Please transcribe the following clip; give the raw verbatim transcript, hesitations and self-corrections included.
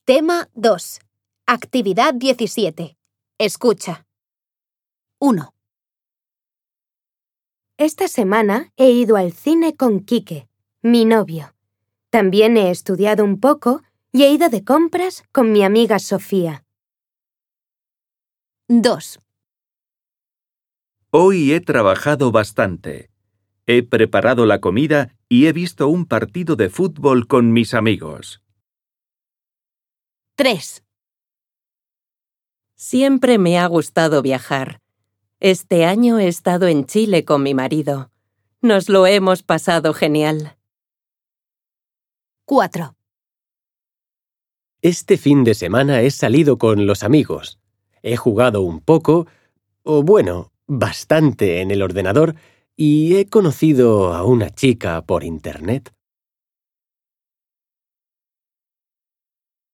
Tema dos. Actividad diecisiete. Escucha. uno. Esta semana he ido al cine con Quique, mi novio. También he estudiado un poco y he ido de compras con mi amiga Sofía. dos. Hoy he trabajado bastante. He preparado la comida y he visto un partido de fútbol con mis amigos. tres. Siempre me ha gustado viajar. Este año he estado en Chile con mi marido. Nos lo hemos pasado genial. cuatro. Este fin de semana he salido con los amigos. He jugado un poco, o bueno, bastante en el ordenador, y he conocido a una chica por internet.